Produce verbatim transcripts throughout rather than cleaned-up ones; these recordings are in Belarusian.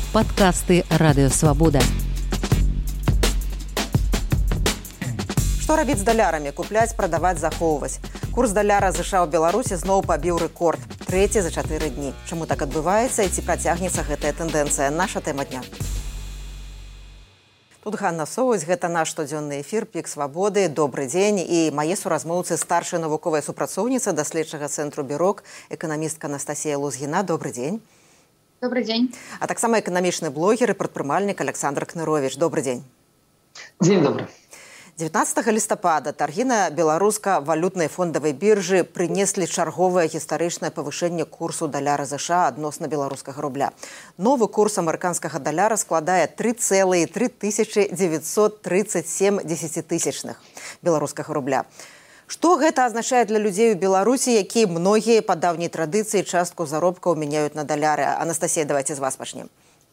Падкасты Радыё Свабода. Што рабіць з далярамі? Купляць, прадаваць, захоўваць. Курс даляра ЗША ў Беларусі зноў пабіў рэкорд. Трэці за чатыры дні. Чаму так адбываецца і ці працягнецца гэтая тэндэнцыя? Наша тэма дня. Тут Ганна Соўць, гэта наш штодзённы эфір «Пік Свабоды». Добры дзень. І мае суразмоўцы, старшая навуковая супрацоўніца даследчага цэнтру «Бірок», эканамістка Анастасія Лузгіна. Добры дзень. Добрый день. А таксама эканамічны блогер і прадпрымальнік Александр Кнырович. Добры дзень. Дзень добры. дзевятнаццатага лістапада таргі на беларуска-валютнай фондавай біржы прынеслі чарговае гістарычнае павышэнне курсу даляра ЗША адносна беларускага рубля. Новы курс амерыканскага даляра складае тры цэлых тры тысячы дзевяцьсот трыццаць сем дзесяцітысячных беларускага рубля. Што гэта азначае для людзей у Беларусі, якія многія па даўняй традыцыі частку заробкаў мяняюць на даляры? Анастасия, давайте с вас начнем.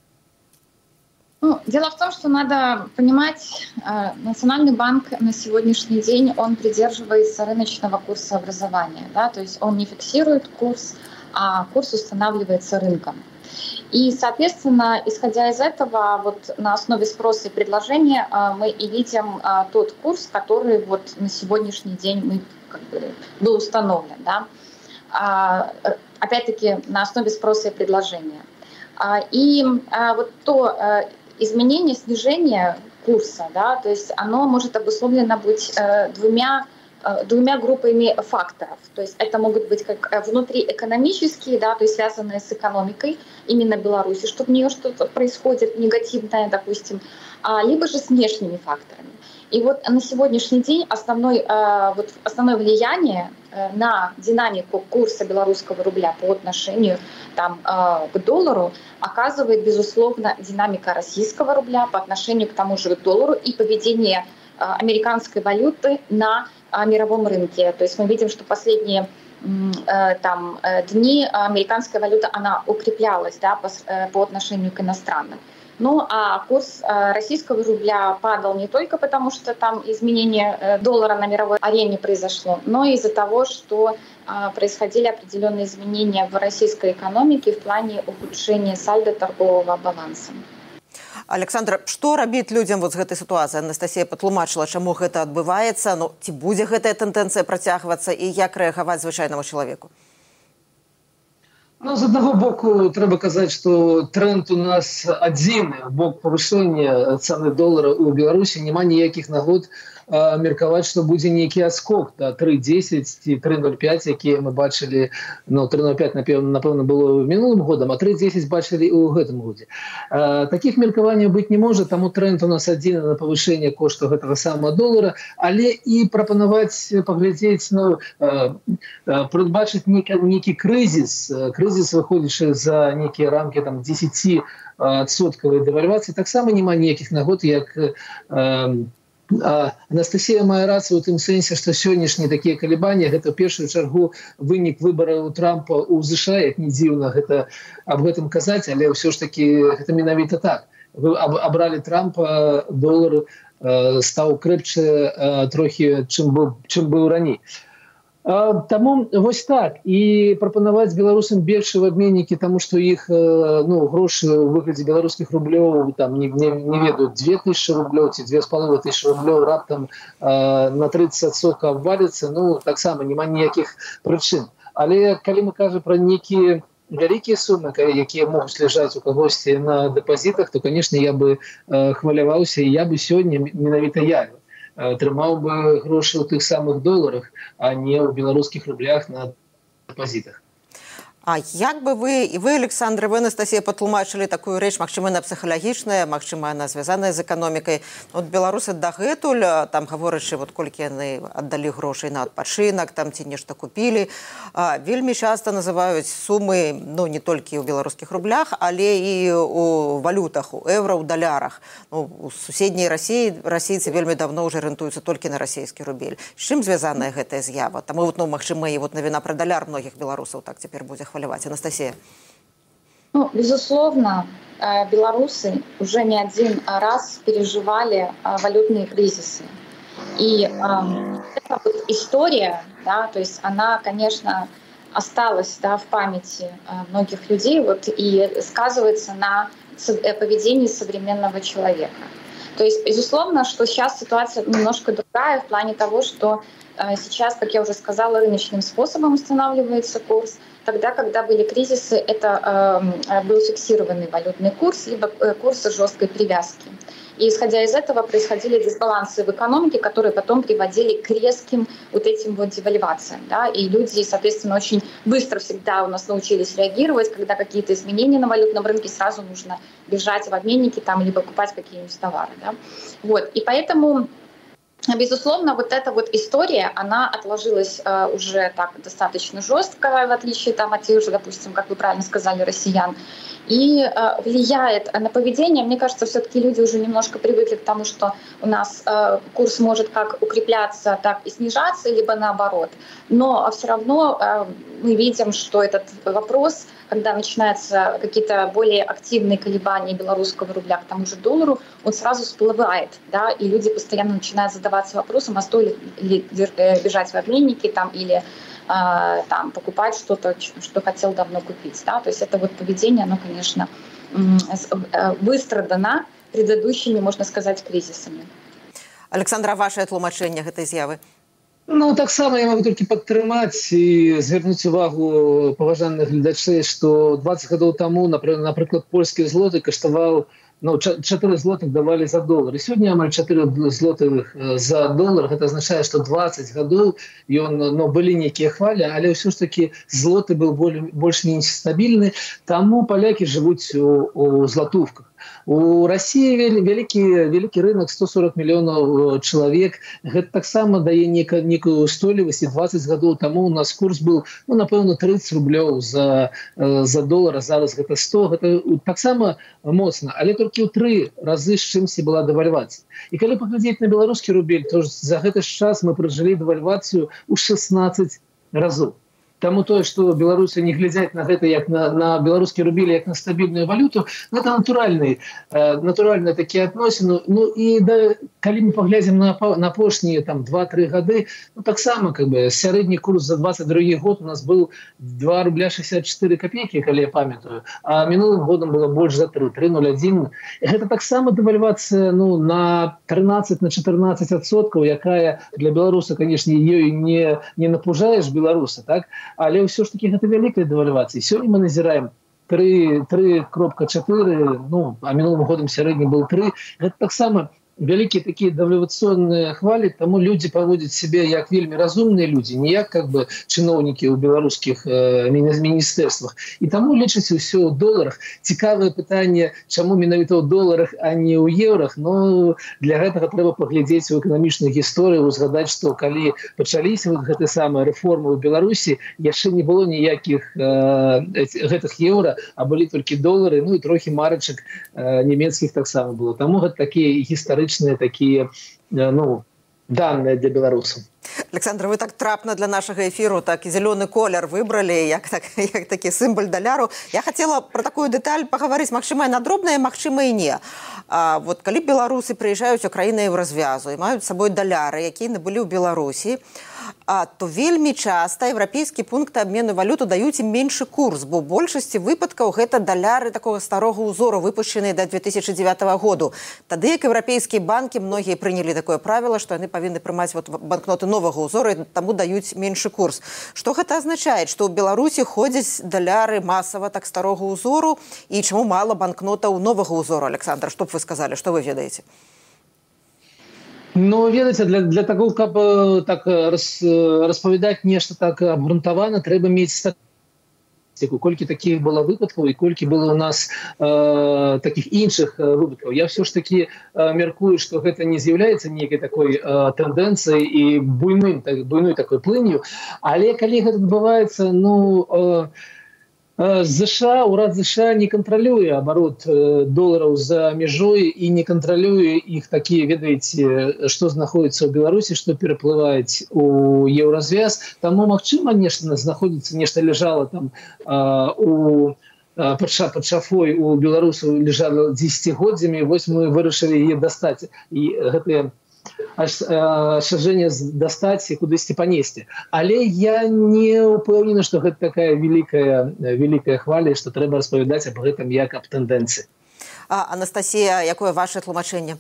Ну, дело в том, что надо понимать, э, Национальный банк на сегодняшний день, он придерживается рыночного курса образования. Да? То есть он не фиксирует курс, а курс устанавливается рынком. И, соответственно, исходя из этого, вот на основе спроса и предложения э, мы и видим э, тот курс, который вот на сегодняшний день мы, как бы, был установлен. Да? А, опять-таки на основе спроса и предложения. А, и а, вот то а, изменение, снижение курса, да, то есть оно может обусловлено быть а, двумя двумя группами факторов. То есть это могут быть как внутриэкономические, да, то есть связанные с экономикой именно Беларуси, что в нее что-то происходит негативное, допустим, а, либо же с внешними факторами. И вот на сегодняшний день основной, а, вот основное влияние а, на динамику курса белорусского рубля по отношению там, а, к доллару оказывает, безусловно, динамика российского рубля по отношению к тому же доллару и поведение а, американской валюты на мировом рынке. То есть мы видим, что последние э, там, дни американская валюта она укреплялась, да, по, по отношению к иностранным. Ну а курс э, российского рубля падал не только потому, что там изменение э, доллара на мировой арене произошло, но и из-за того, что э, происходили определенные изменения в российской экономике в плане ухудшения сальдо торгового баланса. Александра, што рабіць людзям вот з гэтай сітуацыі? Анастасія патлумачыла, чаму гэта адбываецца, ну, ці будзе гэтая тэндэнцыя працягвацца і як рэагаваць звычайнаму чалавеку? Ну, з аднаго боку, трэба казаць, што тренд у нас адзіны, бок павышэння цаны долара ў Беларусі, няма ніякіх нагод а, меркаваць, што будзе нейкі адскок да тры дзесяць ці тры нуль пяць, якія мы бачылі, ну, тры нуль пяць, напэўна, было мінулым годам, а тры дзесяць бачылі ў гэтым годзе. А, такіх меркаванняў быць не можа, таму тренд у нас адзіны на павышэнне кошту гэтага самага долара, але і прапанаваць, паглядзець, ну, а, а, прадбачыць нейкі, нейкі крызіс, крызіс, выходзячы за нейкія рамкі там дзесяць адсоткавай дэвальвацыі, таксама няма ніякіх нагод, як а, А, Анастасія мае рацыю ў тым сэнсе, што сённяшнія такія калебанні гэта ў першую чаргу вынік выбараў Трампа ў ЗША, як не дзіўна гэта аб гэтым казаць, але ўсё ж такі гэта менавіта так. Вы аб, абралі Трампа, долар э, стаў крэпчэ э, трохі, чым быў, чым быў раней. А, таму вось так, і прапанаваць беларусам більшы в абменнікі, таму што іх ну, грошы ў выглядзе беларускіх рублёў там не, не, не ведаюць дзве тысячы рублёў ці дзве з паловай тысячы рублёў раптам а, на трыццаць адсоткаў абваліцца, ну таксама няма ніякіх прычын. Але калі мы кажам пра нейкія вялікія сумы, якія могуць ляжаць у кагосьці на дэпазітах, то, канешне, я бы а, хваляваўся, і я бы сёння менавіта я трымаў бы грошы ў тых самых доларах, а не ў беларускіх рублях на дэпазітах. А як бы вы, і вы, Александр, вы, Анастасія, патлумачылі такую рэч, магчыма, яна псіхалагічная, магчыма, яна звязаная з эканомікай. От беларусы дагэтуль, там гаворачы, вот колькі яны аддалі грошай на адпачынак, там ці нешта купілі, а, вельмі часта называюць сумы, ну, не толькі ў беларускіх рублях, але і у валютах, у эўра, у далярах. Ну, у суседняй Расіі расійцы вельмі давно ўжо арыентуюцца толькі на расійскі рубель. З чым звязаная гэтая з'ява? Таму, ну, магчыма, і вот навіна пра даляр многіх беларусаў так цяпер будзе Анастасия. Ну, безусловно, белорусы уже не один раз переживали валютные кризисы. И э, эта вот история, да, то есть она, конечно, осталась, да, в памяти многих людей вот, и сказывается на поведении современного человека. То есть, безусловно, что сейчас ситуация немножко другая в плане того, что сейчас, как я уже сказала, рыночным способом устанавливается курс. Тогда, когда были кризисы, это э, был фиксированный валютный курс, либо курсы жесткой привязки. И исходя из этого происходили дисбалансы в экономике, которые потом приводили к резким вот этим вот девальвациям. Да? И люди, соответственно, очень быстро всегда у нас научились реагировать, когда какие-то изменения на валютном рынке, сразу нужно бежать в обменники там, либо покупать какие-нибудь товары. Да? Вот. И поэтому... Безусловно, вот эта вот история, она отложилась э, уже так достаточно жестко, в отличие там, от тех же, допустим, как вы правильно сказали, россиян, и э, влияет на поведение. Мне кажется, все-таки люди уже немножко привыкли к тому, что у нас э, курс может как укрепляться, так и снижаться, либо наоборот. Но все равно э, мы видим, что этот вопрос, когда начинаются какие-то более активные колебания белорусского рубля к тому же доллару, он сразу всплывает, да, и люди постоянно начинают задаваться вопросом, а стоит ли бежать в обменники там, или э, там, покупать что-то, что хотел давно купить. Да? То есть это вот поведение, оно, конечно, выстрадано предыдущими, можно сказать, кризисами. Александра, ваше тлумачэнне гэтай з'явы? Ну, таксама я могу толькі падтрымаць і звярнуць увагу паважаных гледачэй, што дваццаць гадоў таму, напрыклад, польскі злоты каштаваў, ну, чатыры злотых давалі за долар. І сёння амаль чатыры злотых за долар. Гэта азначае, што дваццаць гадоў ён, ну, былі нейкія хвалі, але ўсё ж такі злоты быў больш-менш стабільны, таму палякі жывуць у, у златувках. У России вялікі, вялікі рынок, сто сорок миллионов человек. Гэта таксама дае некую устойлівасць. І дваццаць гадоў таму у нас курс был, ну, напэўна, тридцать рублёў за, за долар, а зараз гэта сто. Гэта таксама моцна, але толькі ў тры разы з чымсьці была дэвальвацыя. І калі паглядзець на беларускі рубель, то за гэты час мы пражылі дэвальвацыю ў шестнадцать разоў. Таму тое, што беларусы не глядзяць на гэта як на, на беларускі рубель, як на стабільную валюту, гэта натуральны, э, натуральныя такія адносіны. Ну і да, калі мы паглядзім на, на апошнія там два-тры гады, ну таксама как бы сярэдні курс за двадцать другі год у нас быў два рубля шестьдесят четыре копейки, калі я памятаю, а мінулым годам было больш за три, три ноль один. І гэта таксама дэвальвацыя, ну, на тринадцать на четырнадцать адсоткаў, якая для беларуса, канешне, ёй не, не напужаеш беларуса, так? Але ўсё ж таки гэта вялікая дэвальвацыя. Сёння мы назіраем три кропка чатыры, ну, а мінулым годам сярэдні был три. Гэта таксама вялікія такія дэвальвацыйныя хвалі, таму людзі паводзяць сябе як вельмі разумныя людзі, не як как бы чыноўнікі ў беларускіх э, міністэрствах. І таму лічыць усё ў доларах. Цікавае пытанне, чаму менавіта ў доларах, а не ў еўрах. Но для гэтага трэба паглядзець у эканамічнай гісторыі, узгадаць, што калі пачаліся вот гэты самыя рэформы ў Беларусі, яшчэ не было ніякіх э, гэтых еўра, а былі толькі долары, ну і трохі марачак э, нямецкіх таксама было. Таму гэта такія гістарычныя такие, ну, данные для белорусов. Александр, вы так трапно для нашего эфиру так и зеленый колер выбрали, як, так, як такі символ даляру. Я хотела про такую деталь поговорить, магчыма, на дробная, магчыма и не. А, вот, калі беларусы приезжают у краіны в развязу и мают с собой даляры, якія набылі ў Беларусі, а, то вельмі часто европейские пункты обмену валюту даюць им меньше курс, бо ў большасці выпадкаў гэта даляры такого старого узору, выпущенные до две тысячи девятого году. Тады як европейские банки многие приняли такое правило, что они повинны прымаць вот банкноты нового узора, и тому даюць меньше курс. Что гэта означает? Что ў Беларусі ходзяць даляры массово так старого узору, и чему мало банкнотаў нового узору, Александр? Что б вы сказали? Что вы ведаеце? Ну, ведаеце, для, для таго, каб так раз, распавядаць нешта так абгрунтавана, трэба мець статыстыку, колькі такіх было выпадкаў і колькі было у нас э, такіх іншых выпадкаў. Я ўсё ж такі э, мяркую, што гэта не з'яўляецца нейкай такой э, тэндэнцыяй і буйным, так, буйной такой плынню, але калі гэта адбываецца, ну, э, ЗША, урад ЗША не кантралюе абарот долараў за мяжой і не кантралюе іх такія, ведаеце, што знаходіцца ў Беларусі, што пераплываюць у еўразвяз. Таму, магчыма, нешта знаходіцца, нешта ляжала там а, у пад шафой у беларусаў ляжала дзесяцігоддзямі, вось мы вырашылі яе дастаць. І гэтыя шажэнне дастаць і кудысьці панесці. Але я не ўпэўнены, што гэта такая великая, великая хваля, што трэба распавядаць аб гэтым як аб тэндэнцыі. А, Анастасия, якое ваше тлумачение?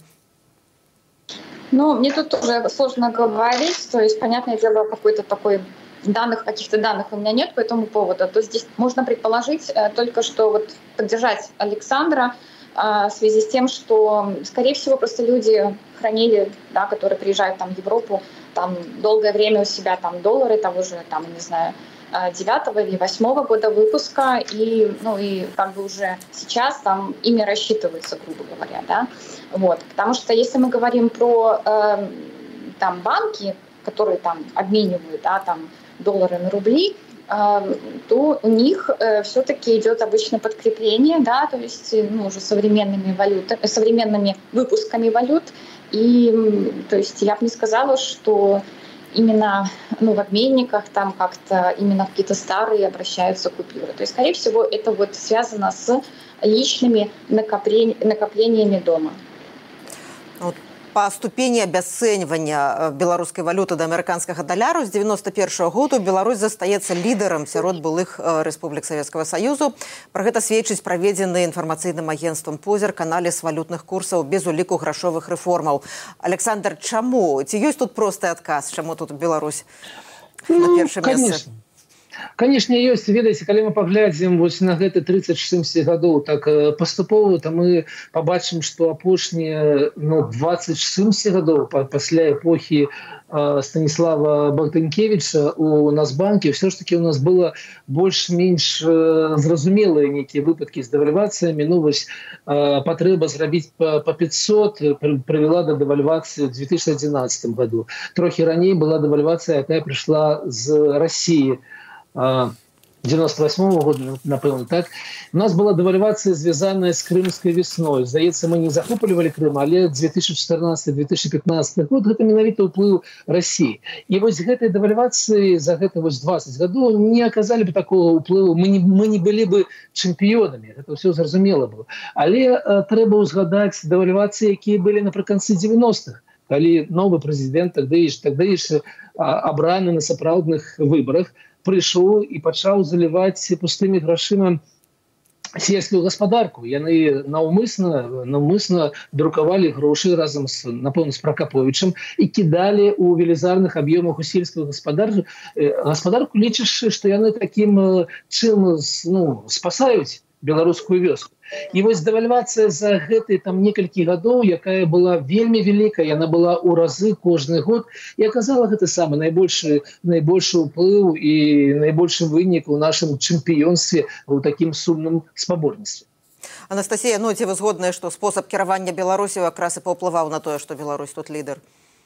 Ну, мне тут тоже сложно говорить, то есть, понятное дело, какой-то такой данных, каких-то данных у меня нет по этому поводу, то здесь можно предположить э, только, что вот поддержать Александра э, в связи с тем, что, скорее всего, просто люди хранили, да, которые приезжают там в Европу, там долгое время у себя там доллары того же, там, не знаю, девятого или восьмого года выпуска, и, ну, и как бы уже сейчас там ими рассчитываются, грубо говоря, да, вот, потому что если мы говорим про э, там банки, которые там обменивают, да, там доллары на рубли, э, то у них э, все-таки идет обычно подкрепление, да, то есть, ну, уже современными валютами, современными выпусками валют, и, то есть, я бы не сказала, что именно, ну, в обменниках там как-то именно какие-то старые обращаются купюры. То есть, скорее всего, это вот связано с личными накоплен... накоплениями дома. Вот по ступени обесценивания белорусской валюты до американского доллара с девяносто первого года Беларусь застаецца лидером сярод былых республик Советского Союза. Про это сведчыць проведенный информационным агентством позірк анализ валютных курсов без уліку грашовых реформаў. Александр, чаму? Ці ёсць тут просты адказ, чаму тут Беларусь ну, на першае месца? Конечно, ёсць, ведаеце, калі мы паглядзім вось на гэты тридцать семь гадоў так паступова, то мы побачым, што апошнія ну, двадцать семь гадоў пасля эпохі э, Станіслава Богданкевича у Нацбанке все ж таки у нас было больш-менш э, зразумелыя нейкія выпадкі з дэвальвацыямі. Ну вось э, патрэба зрабіць по, по пятьсот прывяла да дэвальвацыі ў две тысячи одиннадцатом году. Трохі раней была дэвальвацыя, якая прыйшла з России девяносто восьмого года, напэўна, так. У нас была дэвальвацыя, звязаная з крымскай весной. Здаецца, мы не захоплівалі Крым, але две тысячи четырнадцатый — две тысячи пятнадцатый год гэта менавіта ўплыў России. І вось гэтай дэвальвацыі за гэта вось двадцать гадоў не аказалі бы такого ўплыву. Мы не, мы не былі бы чэмпіёнамі. Гэта ўсё зразумела было. Але э, трэба ўзгадаць дэвальвацыі, якія былі напрыканцы девяностых, калі новы прэзідэнт Тадеіч Тадеіч абраны на сапраўдных выбарах, прыйшоў і пачаў заліваць пустымі грашыма сельскую гаспадарку. Яны наўмысна наўмысна друкавалі грошы разам з, напэўна, з Пракаповічам і кідалі ў велізарных аб'ёмах у сельскую гаспадарку. Гаспадарку лічыш, што яны такім чым ну, спасаюць беларускую вёску. І вось дэвальвацыя за гэты там некалькі гадоў, якая была вельмі вялікая, яна была ў разы кожны год і аказала гэты самы найбольшы найбольшы ўплыў і найбольшы вынік у нашым чэмпіёнстве ў такім сумным спаборніцтве. Анастасія, ну ці вы згодныя, што спосаб кіравання Беларусі якраз і паўплываў на тое, што Беларусь тут лідер?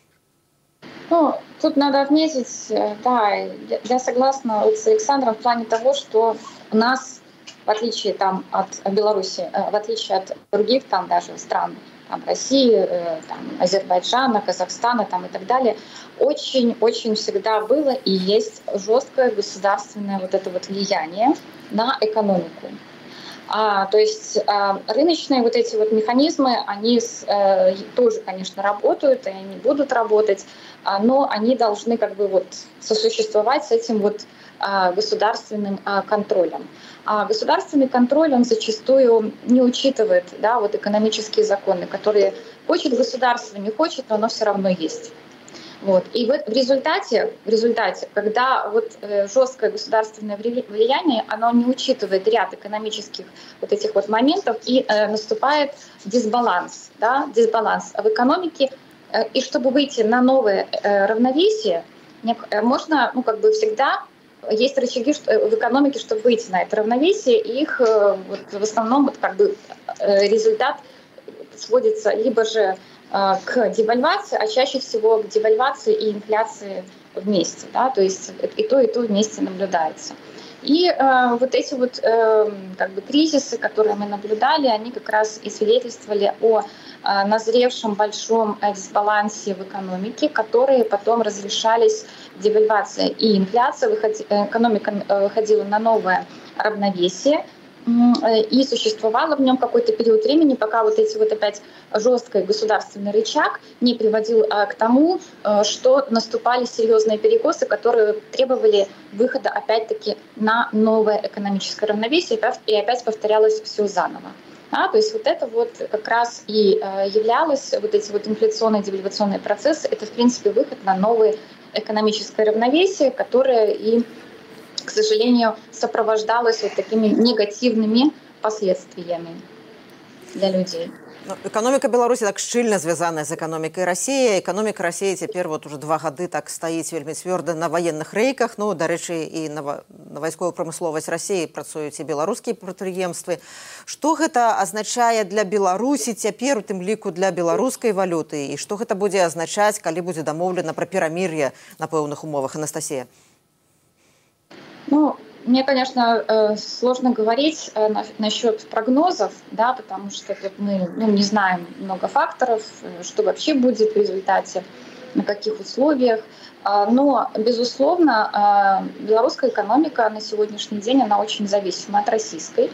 Ну, тут надо отметить, да, я согласна с Александром в плане того, что у нас в отличие там от Беларуси, в отличие от других там даже стран, там России, там, Азербайджана, Казахстана там и так далее, очень-очень всегда было и есть жесткое государственное вот это вот влияние на экономику. А, то есть а, рыночные вот эти вот механизмы, они с, а, тоже, конечно, работают, и они будут работать, а, но они должны как бы вот сосуществовать с этим вот а, государственным а, контролем. А государственный контроль, он зачастую не учитывает, да, вот экономические законы, которые хочет государство, не хочет, но оно все равно есть. Вот. И в, в результате, в результате, когда вот, э, жесткое государственное влияние, оно не учитывает ряд экономических вот этих вот моментов, и э, наступает дисбаланс, да, дисбаланс в экономике. Э, и чтобы выйти на новое э, равновесие, не, э, можно, ну, как бы всегда есть рычаги в экономике, чтобы выйти на это равновесие, и их э, вот, в основном вот, как бы, э, результат сводится либо же к девальвации, а чаще всего к девальвации и инфляции вместе, да, то есть и то, и то вместе наблюдается. И э, вот эти вот э, как бы кризисы, которые мы наблюдали, они как раз и свидетельствовали о э, назревшем большом дисбалансе в экономике, которые потом разрешались девальвацией и инфляцией, выходи, экономика выходила на новое равновесие, и существовало в нем какой-то период времени, пока вот эти вот опять жесткий государственный рычаг не приводил а, к тому, а, что наступали серьезные перекосы, которые требовали выхода опять-таки на новое экономическое равновесие, и опять повторялось все заново. Да, то есть вот это вот как раз и э, являлось, вот эти вот инфляционные девальвационные процессы, это, в принципе, выход на новое экономическое равновесие, которое и, к сожалению, сопровождалось вот такими негативными последствиями для людей. Ну, экономика Беларусі так шчыльна звязаная з эканомікай Расіі. Эканоміка Расіі цяпер вот уже два гады так стаіць вельмі цвёрда на ваенных рэйках. Ну, дарэчы, і на, на вайсковую прамысловасць Расіі працуюць і беларускія прадпрыемствы. Што гэта азначае для Беларусі цяпер, у тым ліку для беларускай валюты? І што гэта будзе азначаць, калі будзе дамоўлена пра перамір'е на пэўных умовах? Анастасія. Ну, мне, конечно, сложно говорить насчет прогнозов, да, потому что мы ну, не знаем много факторов, что вообще будет в результате, на каких условиях. Но, безусловно, белорусская экономика на сегодняшний день, она очень зависима от российской.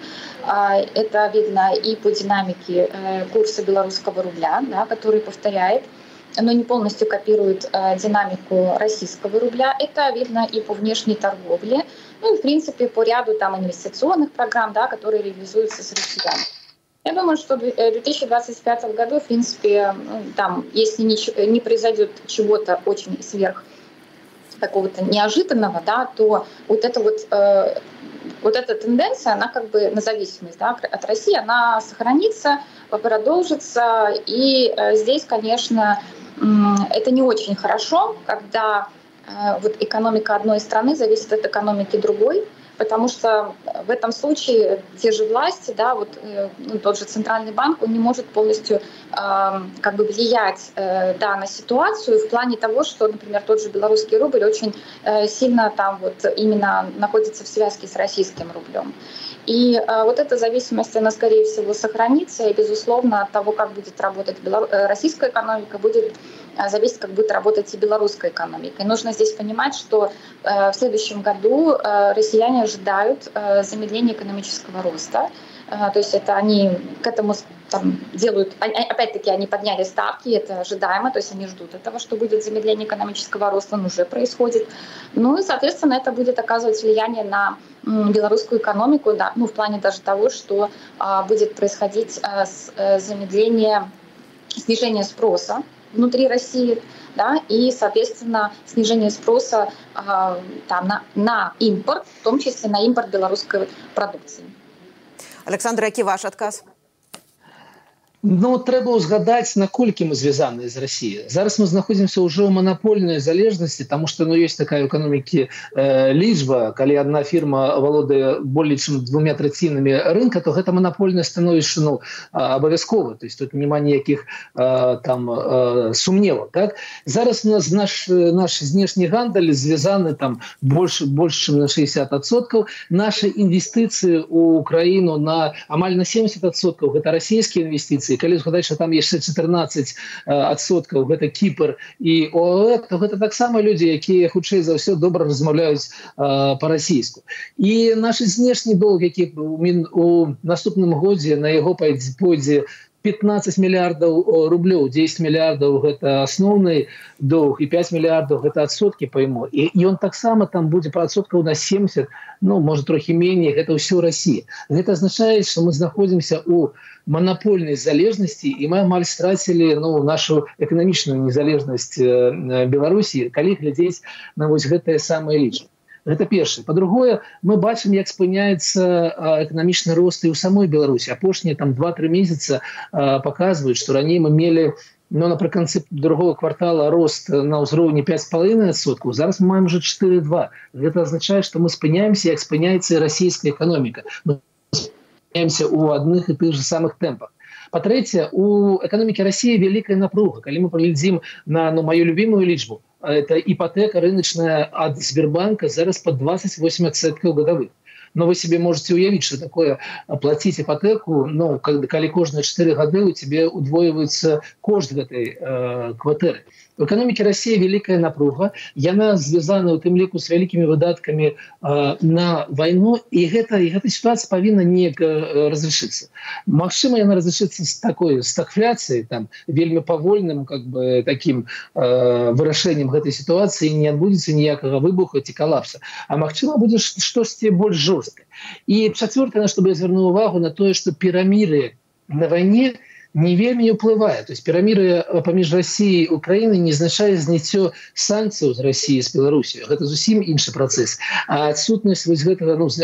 Это видно и по динамике курса белорусского рубля, да, который повторяет, но не полностью копирует э, динамику российского рубля. Это видно и по внешней торговле, ну и, в принципе, по ряду там инвестиционных программ, да, которые реализуются с россиянами. Я думаю, что в две тысячи двадцать пятом году, в принципе, ну, там, если не, не произойдет чего-то очень сверх какого-то неожиданного, да, то вот эта вот, э, вот эта тенденция, она как бы на зависимость, да, от России, она сохранится, продолжится. И э, здесь, конечно, э, это не очень хорошо, когда э, вот экономика одной страны зависит от экономики другой, потому что в этом случае те же власти, да, вот ну, тот же Центральный банк, он не может полностью э, как бы влиять э, да, на ситуацию в плане того, что, например, тот же белорусский рубль очень э, сильно там вот именно находится в связке с российским рублем. И э, вот эта зависимость, она, скорее всего, сохранится, и, безусловно, от того, как будет работать белору... российская экономика, будет э, зависеть, как будет работать и белорусская экономика. И нужно здесь понимать, что э, в следующем году э, россияне ожидают э, замедления экономического роста. Э, то есть это они к этому там, делают... Опять-таки, они подняли ставки, это ожидаемо, то есть они ждут этого, что будет замедление экономического роста, он уже происходит. Ну и, соответственно, это будет оказывать влияние на белорусскую экономику, да, ну, в плане даже того, что а, будет происходить а, с, а, замедление, снижение спроса внутри России, да, и, соответственно, снижение спроса а, там, на, на импорт, в том числе на импорт белорусской продукции. Александр, який ваш адказ? Ну, трэба ўзгадаць, наколькі мы звязаныя з Расіяй. Зараз мы знаходзімся ўжо ў манапольнай залежнасці, таму што ну, ёсць такая ў эканомікі э, лічба, калі адна фірма валодае болей чым двумя трацінамі рынка, то гэта манапольнае становішча ну, абавязкова. То есть тут няма ніякіх э, там э, сумневаў. Так? Зараз у нас наш, наш знешні гандаль звязаны там больш, больш чым на шэсцьдзесят адсоткаў. Нашы інвестыцыі ў краіну на амаль на семьдесят адсоткаў гэта расійскія інвестыцыі. Калі згадаць, што там яшчэ чатырнаццаць адсоткаў гэта Кіпр і ОАЭ, то гэта таксама людзі, якія хутчэй за ўсё добра размаўляюць па-расійску. І наш знешні долг, які у наступным годзе на яго пойдзе пятнадцать миллиардов рублёў, десять миллиардов гэта асноўны долг і пять миллиардов гэта адсоткі па яму. І ён таксама там будзе па адсоткаў на семьдесят, ну, можа трохі меней, гэта ўсё Расія. Гэта азначае, што мы знаходзімся ў манапольнай залежнасці і мы амаль страцілі ну, нашу эканамічную незалежнасць Беларусі, калі глядзець на вось гэтыя самыя лічбы. Гэта першае. Па-другое, мы бачым, як спыняецца эканамічны рост і ў самой Беларусі. Апошнія там два-тры месяца паказваюць, што раней мы мелі ну, напрыканцы другого квартала рост на ўзроўні пять з паловиной адсоткаў, зараз мы маем уже четыре два. Гэта азначае, што мы спыняемся, як спыняецца і расійская эканоміка. Мы спыняемся ў адных і тых же самых тэмпах. Па-трэцяе, у эканомікі Расіі вялікая напруга. Калі мы паглядзім на ну, маю любімую лічбу, это ипотека рыночная от Сбербанка зараз под двадцать восемь адсоткаў годовых. Но вы себе можете уявить, что такое платить ипотеку, ну, когда каждые четыре года у тебя удвоивается кошт этой э, квартиры. В экономике России великая напруга, яна звязана у тым ліку с великими выдатками э, на войну, и эта, и эта ситуация повинна не э, разрешиться. Магчыма, яна разрешится с такой стагфляцией, там, вельмі павольным, как бы, таким э, вырашением этой ситуации, не отбудется никакого выбуха и коллапса. А магчыма будет что-то больше жесткое. И четвертое, на что бы я звернул увагу, на то, что перамирие на вайне не вельмі ўплывае. То есть перамір'е паміж Расіяй і Украінай не азначае зняццё санкцыяў з Расіі з Беларусі. Гэта зусім іншы працэс. А адсутнасць вось гэтага, ну,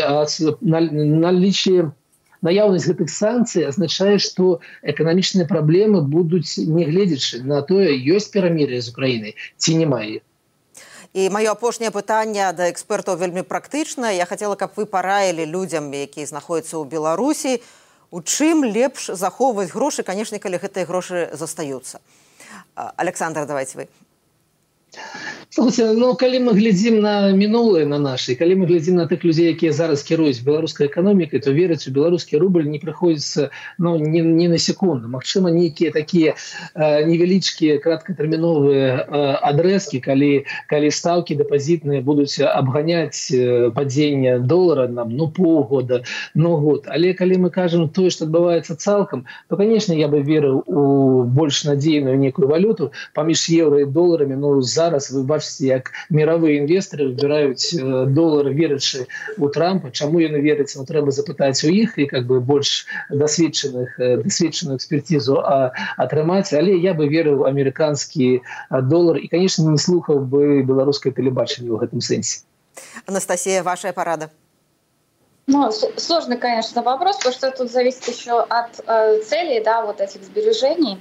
налічие, наяўнасць гэтых санкцый азначае, што эканамічныя праблемы будуць, не гледзячы на тое, ёсць перамір'е з Украінай ці няма іх. І маё апошняе пытанне да экспертаў вельмі практычнае. Я хацела, каб вы параілі людзям, якія знаходзяцца ў Беларусі, у чым лепш захоўваць грошы, канешне, калі гэтыя грошы застаюцца. Александр, давайте вы. Слухайте, ну, калі мы глядзім на мінулае, на нашы, калі мы глядзім на тых людзей, якія зараз кіруюць беларускай эканомікай, то верыць у беларускі рубль не прыходзіцца, ну, ні, ні на секунду. Магчыма, нейкія такія э, невялічкія краткатэрміновыя э, адрэзкі, калі, калі стаўкі дэпазітныя будуць абганяць э, падзенне долара нам, ну, паўгода, ну, год. Але калі мы кажам тое, што адбываецца цалкам, то, конечно, я бы верыў у больш надзейную некую валюту паміж еўра і доларамі. Ну, зараз вы бачыце, як мировые інвесторы выбираюць долар, верячы у Трампа. Чаму яны вераць? Ну, трэба запытаць у іх і как бы больш дасведчаных, дасведчаную экспертизу атрымаць. Але я бы верыў у амерыканскі долар і, конечно, не слухаў бы беларускае тэлебачанне ў гэтым сэнсе. Анастасия, ваша парада. Ну, сложный, конечно, вопрос, потому что тут зависит еще от э, целей, да, вот этих сбережений.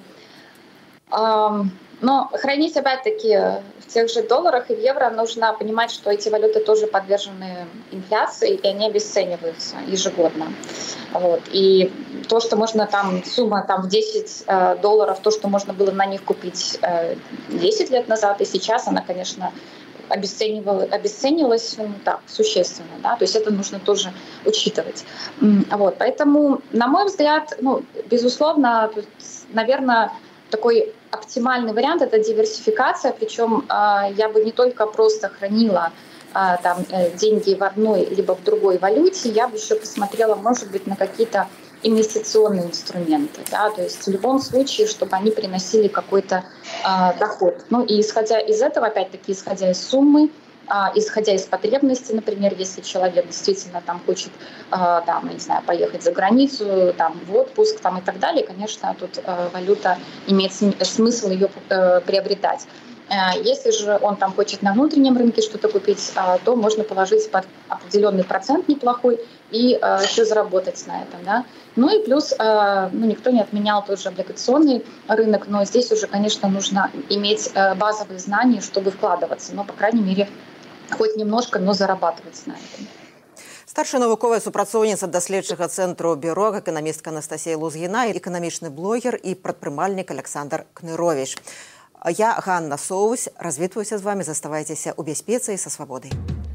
Эм, но хранить, опять-таки, в тех же долларах и в евро нужно понимать, что эти валюты тоже подвержены инфляции, и они обесцениваются ежегодно. Вот. И то, что можно там, сумма там в десять э, долларов, то, что можно было на них купить э, десять лет назад, и сейчас она, конечно, обесценилась, ну, так, существенно, да, то есть это нужно тоже учитывать. Вот, поэтому, на мой взгляд, ну, безусловно, наверное, такой оптимальный вариант — это диверсификация, причем э, я бы не только просто хранила э, там, э, деньги в одной либо в другой валюте, я бы еще посмотрела, может быть, на какие-то инвестиционные инструменты, да, то есть в любом случае, чтобы они приносили какой-то э, доход. Ну и исходя из этого, опять-таки, исходя из суммы, э, исходя из потребностей, например, если человек действительно там хочет, э, там, я не знаю, поехать за границу, там, в отпуск, там, и так далее, конечно, тут э, валюта имеет смысл ее э, приобретать. Если же он там хочет на внутреннем рынке что-то купить, то можно положить под определенный процент неплохой и еще заработать на этом. Да? Ну и плюс, ну, никто не отменял тот же облигационный рынок, но здесь уже, конечно, нужно иметь базовые знания, чтобы вкладываться, но, по крайней мере, хоть немножко, но зарабатывать на этом. Старшая навуковая супрацоўніца даследчага цэнтру бюро, эканамістка Анастасія Лузгіна, эканамічны блогер і прадпрымальнік Александр Кнырович. Я, Ганна Соус, развітваюся з вами, заставайцеся ў бяспецы і са свабодай.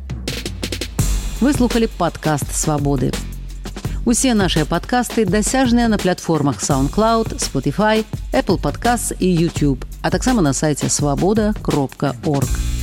Вы слухали падкаст «Свабоды». Усе нашыя падкасты дасяжныя на платформах SoundCloud, Spotify, Apple Podcasts і YouTube, а таксама на сайце свабода кропка орг.